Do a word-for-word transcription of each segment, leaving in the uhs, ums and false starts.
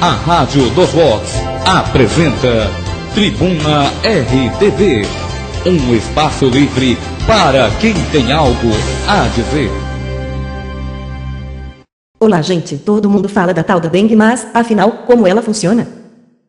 A Rádio dos Vox apresenta Tribuna R T V, um espaço livre para quem tem algo a dizer. Olá, gente, todo mundo fala da tal da dengue, mas, afinal, como ela funciona?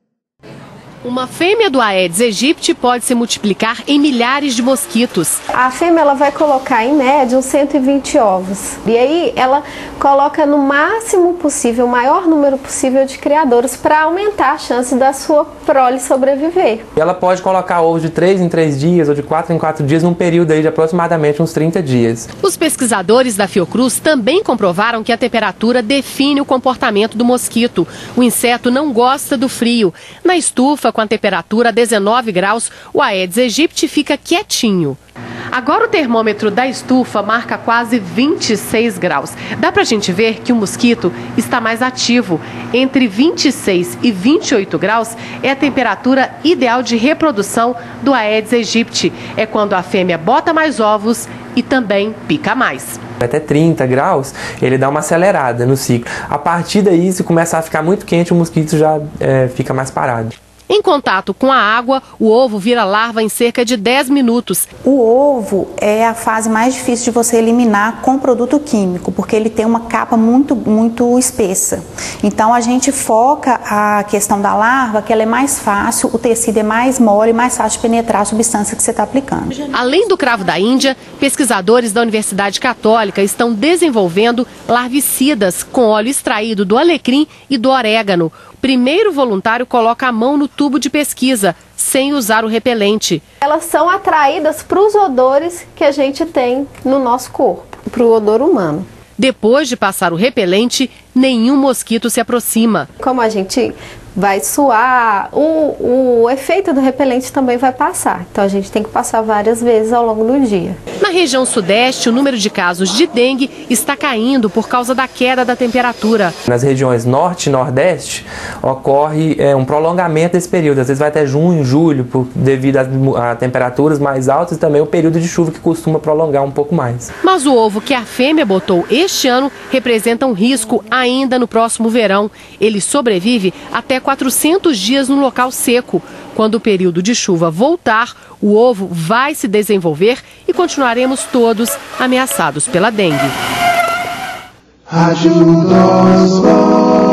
Uma fêmea do Aedes aegypti pode se multiplicar em milhares de mosquitos. A fêmea ela vai colocar, em média, uns cento e vinte ovos. E aí ela coloca no máximo possível, o maior número possível de criadouros para aumentar a chance da sua prole sobreviver. Ela pode colocar ovos de três em três dias ou de quatro em quatro dias num período aí de aproximadamente uns trinta dias. Os pesquisadores da Fiocruz também comprovaram que a temperatura define o comportamento do mosquito. O inseto não gosta do frio. Na estufa, com a temperatura a dezenove graus, o Aedes aegypti fica quietinho. Agora o termômetro da estufa marca quase vinte e seis graus. Dá pra gente ver que o mosquito está mais ativo. Entre vinte e seis e vinte e oito graus é a temperatura ideal de reprodução do Aedes aegypti. É quando a fêmea bota mais ovos e também pica mais. Até trinta graus, ele dá uma acelerada no ciclo. A partir daí, se começar a ficar muito quente, o mosquito já é, fica mais parado. Em contato com a água, o ovo vira larva em cerca de dez minutos. O ovo é a fase mais difícil de você eliminar com produto químico, porque ele tem uma capa muito, muito espessa. Então a gente foca a questão da larva, que ela é mais fácil, o tecido é mais mole, mais fácil de penetrar a substância que você está aplicando. Além do cravo da Índia, pesquisadores da Universidade Católica estão desenvolvendo larvicidas com óleo extraído do alecrim e do orégano. O primeiro voluntário coloca a mão no tubo de pesquisa, sem usar o repelente. Elas são atraídas para os odores que a gente tem no nosso corpo, para o odor humano. Depois de passar o repelente, nenhum mosquito se aproxima. Como a gente vai suar, o, o efeito do repelente também vai passar. Então a gente tem que passar várias vezes ao longo do dia. Na região sudeste, o número de casos de dengue está caindo por causa da queda da temperatura. Nas regiões norte e nordeste, ocorre é, um prolongamento desse período. Às vezes vai até junho, julho, por, devido a, a temperaturas mais altas e também o período de chuva que costuma prolongar um pouco mais. Mas o ovo que a fêmea botou este ano representa um risco ainda no próximo verão. Ele sobrevive até quatrocentos dias no local seco. Quando o período de chuva voltar, o ovo vai se desenvolver e continuaremos todos ameaçados pela dengue. Rádio dos Vox.